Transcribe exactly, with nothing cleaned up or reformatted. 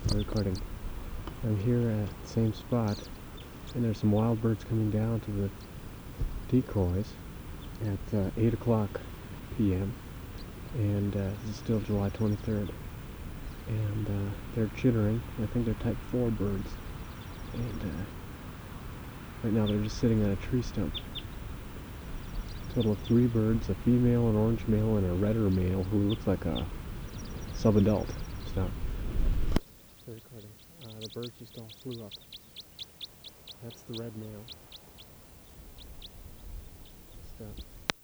recording. I'm here at the same spot, and there's some wild birds coming down to the decoys at uh, eight o'clock p m and uh, this is still July twenty-third, and uh, they're chittering. I think they're type four birds, and uh, right now they're just sitting on a tree stump. Total of three birds, a female, an orange male, and a redder male who looks like a sub-adult. Stop. They're recording. Uh, the birds just all flew up. That's the red male. Stop.